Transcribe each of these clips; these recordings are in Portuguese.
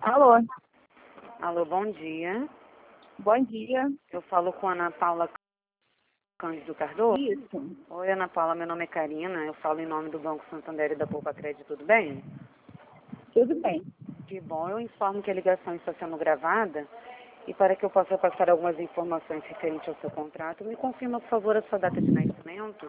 Alô, Alô, bom dia. bom dia. Eu falo com a Ana Paula Cândido Cardoso. Isso, Oi, Ana Paula, meu nome é Karina. Eu falo em nome do Banco Santander e da Poupa Crédito, tudo bem? tudo bem. Que bom, eu informo que a ligação está sendo gravada e para que eu possa passar algumas informações referentes ao seu contrato, me confirma, por favor, a sua data de nascimento,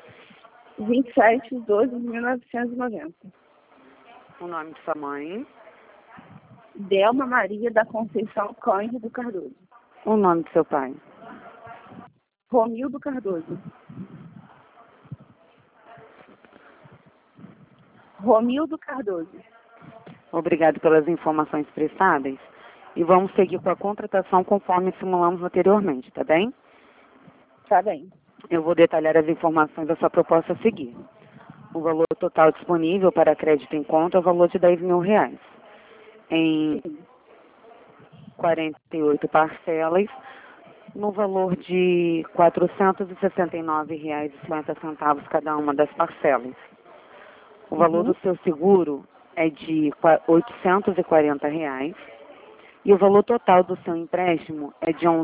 27/12/1990. o nome de sua mãe, Delma Maria da Conceição Cândido Cardoso. o nome de seu pai. Romildo Cardoso. Romildo Cardoso. Obrigado pelas informações prestadas e vamos seguir com a contratação conforme simulamos anteriormente, tá bem? Tá bem. Eu vou detalhar as informações da sua proposta a seguir. O valor total disponível para crédito em conta é o valor de R$ 10.000, em Sim. 48 parcelas, no valor de R$ 469,50 cada uma das parcelas. O valor do seu seguro é de R$ 840 e o valor total do seu empréstimo é de R$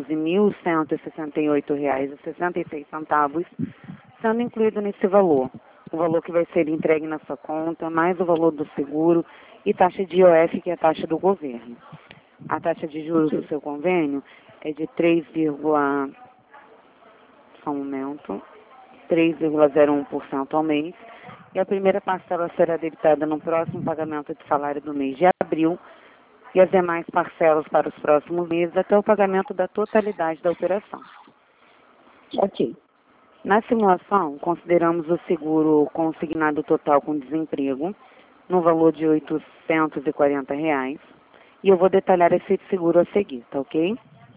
11.168,66, sendo incluído nesse valor o valor que vai ser entregue na sua conta, mais o valor do seguro e taxa de IOF, que é a taxa do governo. A taxa de juros do seu convênio é de 3,01% ao mês, e a primeira parcela será debitada no próximo pagamento de salário do mês de abril, e as demais parcelas para os próximos meses até o pagamento da totalidade da operação. Ok. Na simulação, consideramos o seguro consignado total com desemprego no valor de R$ 840, e eu vou detalhar esse seguro a seguir, tá ok?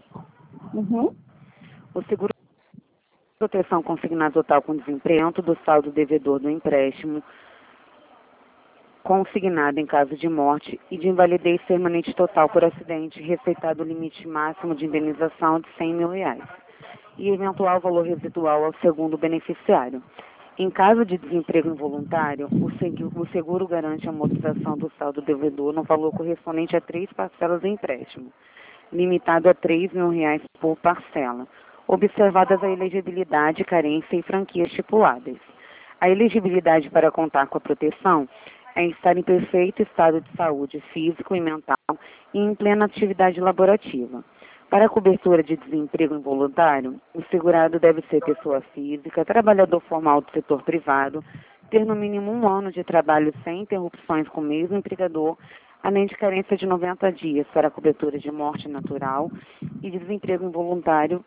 O seguro de proteção consignado total com desemprego do saldo devedor do empréstimo consignado em caso de morte e de invalidez permanente total por acidente, respeitado o limite máximo de indenização de R$ 100.000 e eventual valor residual ao segundo beneficiário. Em caso de desemprego involuntário, o seguro garante a amortização do saldo devedor no valor correspondente a 3 parcelas do empréstimo, limitado a R$ 3.000 por parcela, observadas a elegibilidade, carência e franquia estipuladas. A elegibilidade para contar com a proteção é estar em perfeito estado de saúde físico e mental e em plena atividade laborativa. Para a cobertura de desemprego involuntário, o segurado deve ser pessoa física, trabalhador formal do setor privado, ter no mínimo 1 ano de trabalho sem interrupções com o mesmo empregador, além de carência de 90 dias para a cobertura de morte natural e de desemprego involuntário,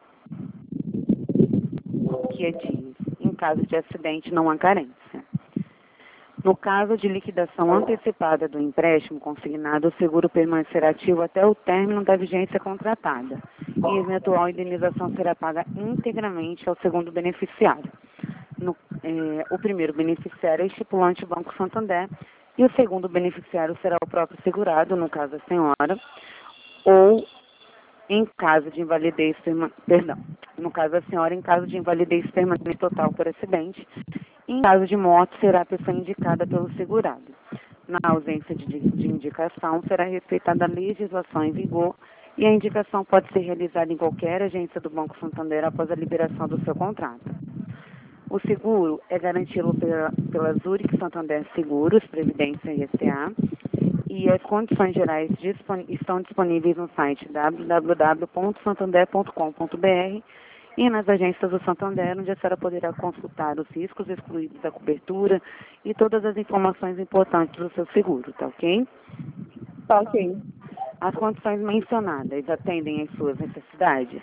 que é dias. Em caso de acidente, não há carência. No caso de liquidação antecipada do empréstimo consignado, o seguro permanecerá ativo até o término da vigência contratada e eventual indenização será paga integralmente ao segundo beneficiário. O primeiro beneficiário é estipulante Banco Santander e o segundo beneficiário será o próprio segurado, no caso a senhora, ou em caso de invalidez no caso a senhora, em caso de invalidez permanente total por acidente. Em caso de morte, será a pessoa indicada pelo segurado. Na ausência de indicação, será respeitada a legislação em vigor e a indicação pode ser realizada em qualquer agência do Banco Santander após a liberação do seu contrato. O seguro é garantido pela Zurich Santander Seguros, Previdência e S.A., e as condições gerais estão disponíveis no site www.santander.com.br e nas agências do Santander, onde a senhora poderá consultar os riscos excluídos da cobertura e todas as informações importantes do seu seguro, tá ok? Tá ok. As condições mencionadas atendem às suas necessidades?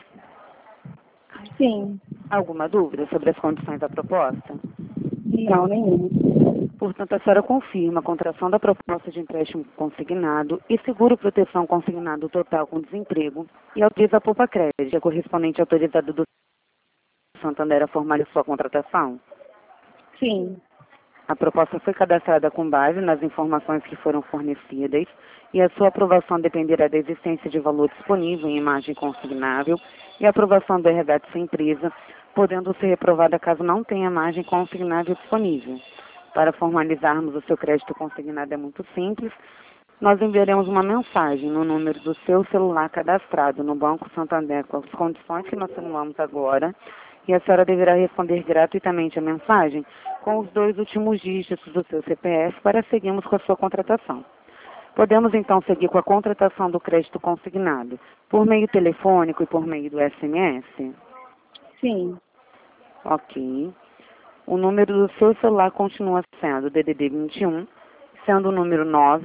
Sim. Alguma dúvida sobre as condições da proposta? Não, nenhuma. Portanto, a senhora confirma a contratação da proposta de empréstimo consignado e seguro proteção consignado total com desemprego e autoriza a Poupa Crédito, a correspondente autorizada do Santander a formalizar sua contratação? Sim. A proposta foi cadastrada com base nas informações que foram fornecidas e a sua aprovação dependerá da existência de valor disponível em imagem consignável e a aprovação do RH de sua empresa, podendo ser reprovada caso não tenha margem consignável disponível. Para formalizarmos o seu crédito consignado é muito simples. Nós enviaremos uma mensagem no número do seu celular cadastrado no Banco Santander com as condições que nós simulamos agora, e a senhora deverá responder gratuitamente a mensagem com os 2 últimos dígitos do seu CPF para seguirmos com a sua contratação. Podemos então seguir com a contratação do crédito consignado por meio telefônico e por meio do SMS? Sim. Ok. O número do seu celular continua sendo DDD 21, sendo o número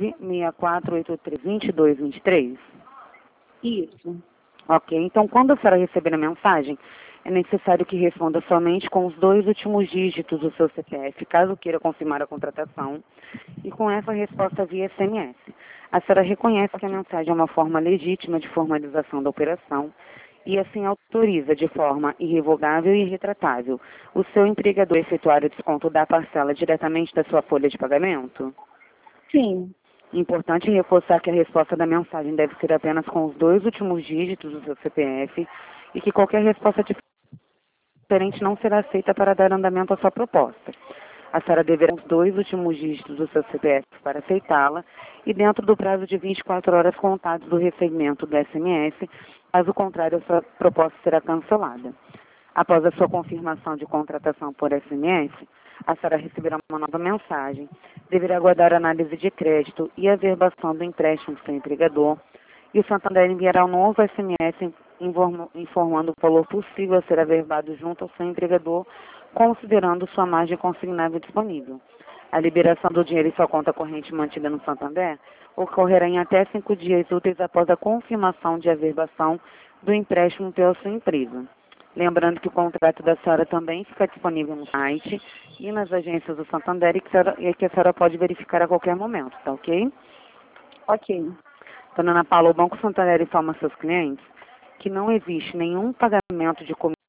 964832223. Isso. Ok, então quando a senhora receber a mensagem, é necessário que responda somente com os 2 últimos dígitos do seu CPF, caso queira confirmar a contratação, e com essa resposta via SMS. A senhora reconhece que a mensagem é uma forma legítima de formalização da operação e assim autoriza de forma irrevogável e irretratável o seu empregador a efetuar o desconto da parcela diretamente da sua folha de pagamento? Sim. Importante reforçar que a resposta da mensagem deve ser apenas com os 2 últimos dígitos do seu CPF e que qualquer resposta diferente não será aceita para dar andamento à sua proposta. A senhora deverá os 2 últimos dígitos do seu CPF para aceitá-la e dentro do prazo de 24 horas contados do recebimento do SMS, caso contrário, a sua proposta será cancelada. Após a sua confirmação de contratação por SMS, a senhora receberá uma nova mensagem, deverá aguardar a análise de crédito e a verbação do empréstimo do seu empregador, e o Santander enviará um novo SMS informando o valor possível a ser averbado junto ao seu empregador, considerando sua margem consignável disponível. A liberação do dinheiro em sua conta corrente mantida no Santander ocorrerá em até 5 dias úteis após a confirmação de averbação do empréstimo pela sua empresa. Lembrando que o contrato da senhora também fica disponível no site e nas agências do Santander e que a senhora pode verificar a qualquer momento, tá ok? Ok. Dona Ana Paula, o Banco Santander informa seus clientes que não existe nenhum pagamento de comissão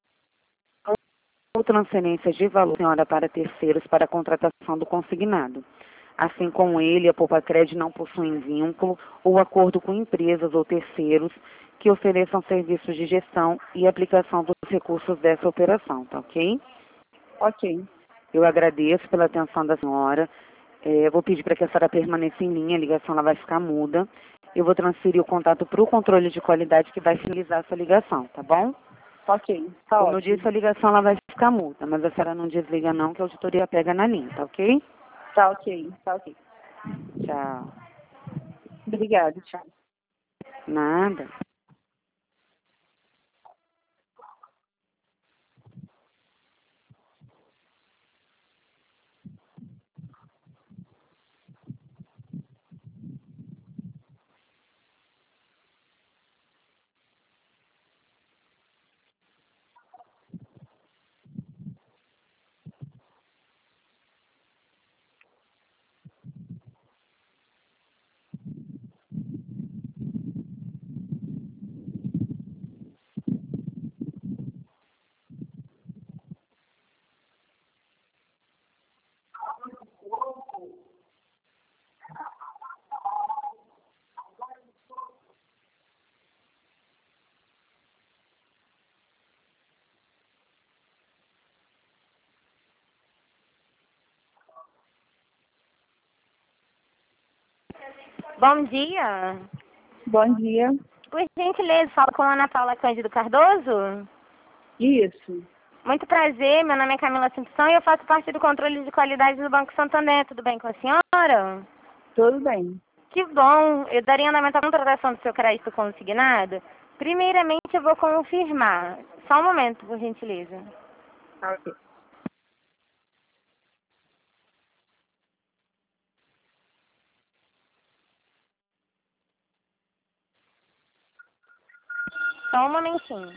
ou transferência de valor da senhora para terceiros para a contratação do consignado. Assim como ele, a Poupacred não possuem vínculo ou acordo com empresas ou terceiros que ofereçam serviços de gestão e aplicação dos recursos dessa operação, tá ok? Ok. Eu agradeço pela atenção da senhora. Vou pedir para que a senhora permaneça em linha, a ligação ela vai ficar muda. Eu vou transferir o contato para o controle de qualidade que vai finalizar essa ligação, tá bom? Ok. Tá Como eu ótimo. disse, a ligação ela vai ficar muda, mas a senhora não desliga não, que a auditoria pega na linha, tá ok? Tá ok. Tá ok. Tchau. Obrigada. Tchau. Nada. Bom dia. Bom dia. Por gentileza, fala com a Ana Paula Cândido Cardoso. Isso. Muito prazer, meu nome é Camila Assunção e eu faço parte do controle de qualidade do Banco Santander. Tudo bem com a senhora? Tudo bem. Que bom. Eu daria andamento à contratação do seu crédito consignado. Primeiramente, eu vou confirmar. Só um momento, por gentileza. Tá ok. Só um momentinho.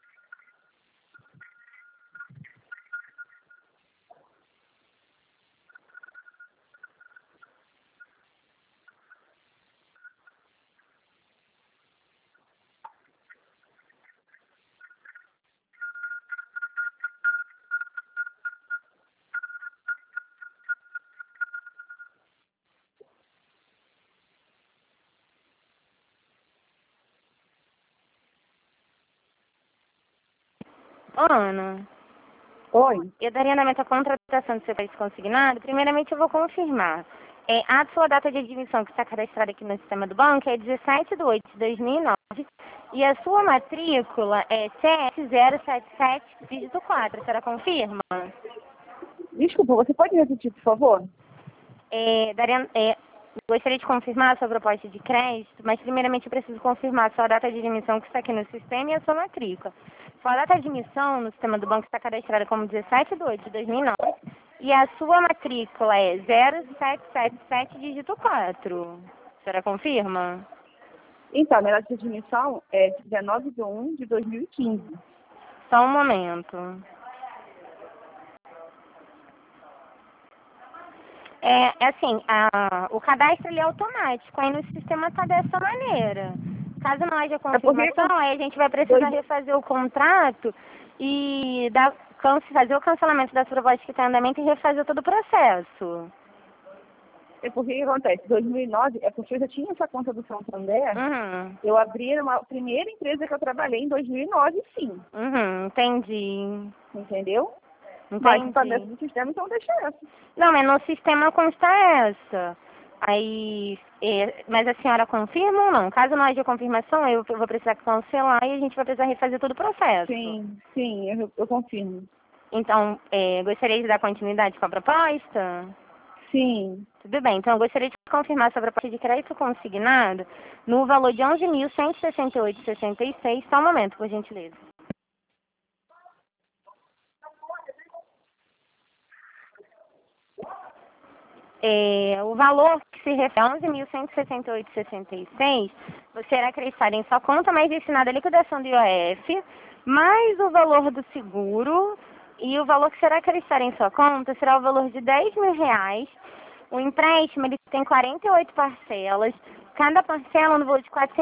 Ô, Ana, Oi. eu daria andamento à contratação do seu crédito consignado. Primeiramente, eu vou confirmar. A sua data de admissão que está cadastrada aqui no sistema do banco é 17/8/2009 e a sua matrícula é CS077, dígito 4. A senhora confirma? Desculpa, você pode repetir, por favor? Gostaria de confirmar a sua proposta de crédito, mas primeiramente eu preciso confirmar a sua data de admissão que está aqui no sistema e a sua matrícula. Sua data de admissão no sistema do banco está cadastrada como 17/8/2009 e a sua matrícula é 0777, dígito 4. A senhora confirma? Então, a minha data de admissão é 19/1/2015. Só um momento. O cadastro ele é automático, aí no sistema está dessa maneira. Caso não haja confirmação, aí a gente vai precisar refazer o contrato e fazer o cancelamento das propostas que está em andamento e refazer todo o processo. É porque o que acontece? 2009, é porque eu já tinha essa conta do Santander. Uhum. Eu abri a primeira empresa que eu trabalhei em 2009, sim. Entendi. Entendeu? Entendi. Mas está dentro do sistema, então deixa essa. Não, mas no sistema consta essa. Mas a senhora confirma ou não? Caso não haja confirmação, eu vou precisar cancelar e a gente vai precisar refazer todo o processo. Sim, eu confirmo. Então, gostaria de dar continuidade com a proposta? Sim. Tudo bem, então eu gostaria de confirmar sua proposta de crédito consignado no valor de 11.168,66. Só um momento, por gentileza. O valor que se refere a 11.168,66, você irá acreditar em sua conta mais destinada à liquidação do IOF, mais o valor do seguro, e o valor que será acreditar em sua conta será o valor de R$ 10.000. O empréstimo ele tem 48 parcelas, cada parcela no valor de R$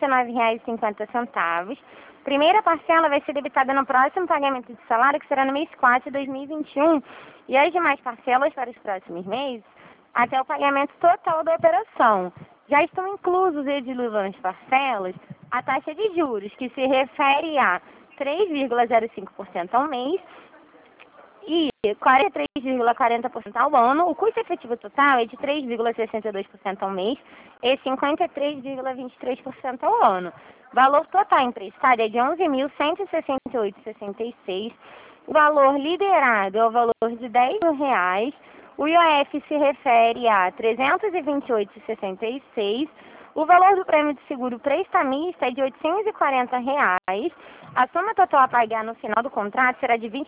469,50. Primeira parcela vai ser debitada no próximo pagamento de salário, que será no mês 4 de 2021, e as demais parcelas para os próximos meses, até o pagamento total da operação. Já estão inclusos e diluídos nas parcelas a taxa de juros, que se refere a 3,05% ao mês e 43,40% ao ano. O custo efetivo total é de 3,62% ao mês e 53,23% ao ano. Valor total emprestado é de 11.168,66. O valor liderado é o valor de R$ 10.000. O IOF se refere a 328,66. O valor do prêmio de seguro prestamista é de R$ 840. A soma total a pagar no final do contrato será de R$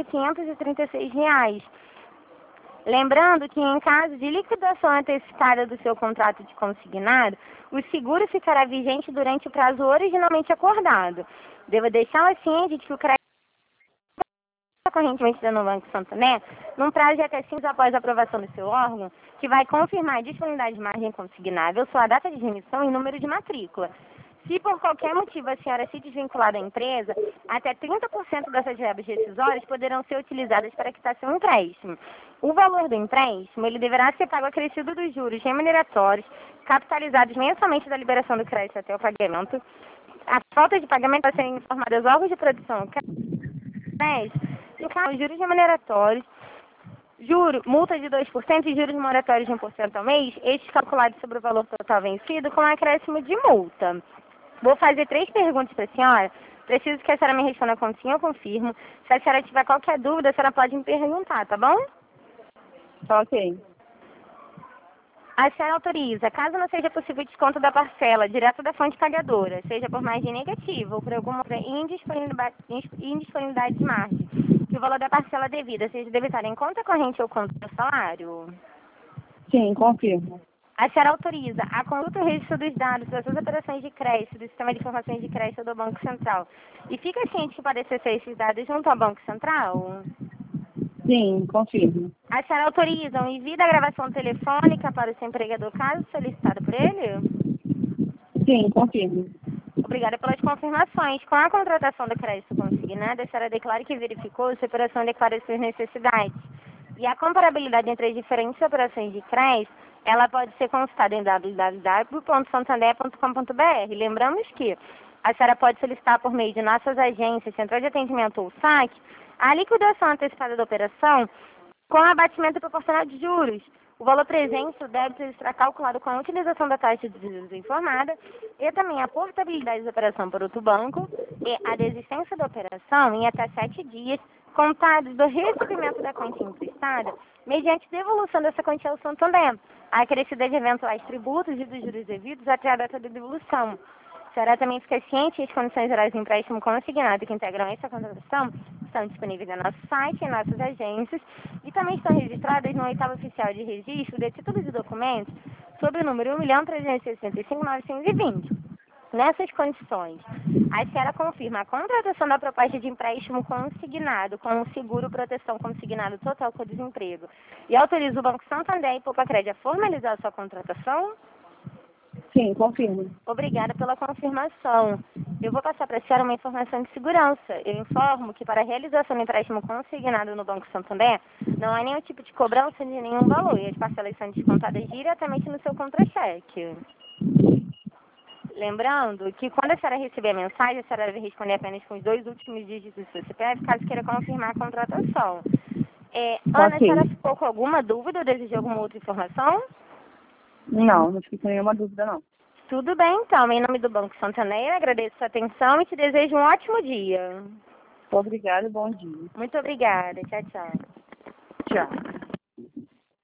22.536. Lembrando que em caso de liquidação antecipada do seu contrato de consignado, o seguro ficará vigente durante o prazo originalmente acordado. Devo deixá-la ciente de que o crédito correntemente no Banco Santander, num prazo de até 5 dias após a aprovação do seu órgão, que vai confirmar a disponibilidade de margem consignável, sua data de remissão e número de matrícula. Se por qualquer motivo a senhora se desvincular da empresa, até 30% dessas verbas rescisórias poderão ser utilizadas para quitar seu empréstimo. O valor do empréstimo ele deverá ser pago acrescido dos juros remuneratórios, capitalizados mensalmente da liberação do crédito até o pagamento. A falta de pagamento vai ser informada aos órgãos de produção crédito, no caso, juros remuneratórios, multa de 2% e juros moratórios de 1% ao mês, estes calculados sobre o valor total vencido com acréscimo de multa. Vou fazer 3 perguntas para a senhora. Preciso que a senhora me responda com sim ou confirmo. Se a senhora tiver qualquer dúvida, a senhora pode me perguntar, tá bom? Ok. A senhora autoriza, caso não seja possível desconto da parcela direto da fonte pagadora, seja por margem negativa ou por alguma outra indisponibilidade de margem, que o valor da parcela devida seja debitado em conta corrente ou conta do salário? Sim, confirmo. A senhora autoriza a conduta e o registro dos dados das suas operações de crédito do Sistema de Informações de Crédito do Banco Central e fica ciente que pode acessar esses dados junto ao Banco Central? Sim, confirmo. A senhora autoriza o envio da gravação telefônica para o seu empregador, caso solicitado por ele? Sim, confirmo. Obrigada pelas confirmações. Com a contratação do crédito consignado, a senhora declara que verificou se a operação adequada às suas necessidades. E a comparabilidade entre as diferentes operações de crédito, ela pode ser consultada em www.santander.com.br. Lembramos que a senhora pode solicitar por meio de nossas agências, Central de Atendimento ou SAC, a liquidação antecipada da operação com abatimento proporcional de juros. o valor presente do débito será calculado com a utilização da taxa de juros informada e também a portabilidade da operação para outro banco e a desistência da operação em até 7 dias, contados do recebimento da quantia emprestada, mediante devolução dessa quantia ao Santander, acrescida de eventuais tributos e dos juros devidos até a data da devolução. Será também ficar ciente as condições gerais do empréstimo consignado que integram essa contratação estão disponíveis no nosso site, em nossas agências e também estão registradas no 8º Oficial de Registro de Títulos e Documentos sob o número 1.365.920. Nessas condições, a Esfera confirma a contratação da proposta de empréstimo consignado com o seguro proteção consignado total com o desemprego e autoriza o Banco Santander e Poupa-Crédito a formalizar a sua contratação? Sim, confirmo. Obrigada pela confirmação. Eu vou passar para a senhora uma informação de segurança. Eu informo que para a realização do empréstimo consignado no Banco Santander, não há nenhum tipo de cobrança de nenhum valor e as parcelas são descontadas diretamente no seu contra-cheque. Lembrando que quando a senhora receber a mensagem, a senhora deve responder apenas com os 2 últimos dígitos do seu CPF, caso queira confirmar a contratação. Ana, a senhora ficou com alguma dúvida ou desejou alguma outra informação? Não fiquei com nenhuma dúvida, não. Tudo bem, então. Em nome do Banco Santander, agradeço a sua atenção e te desejo um ótimo dia. Obrigada e bom dia. Muito obrigada. Tchau, tchau. Tchau.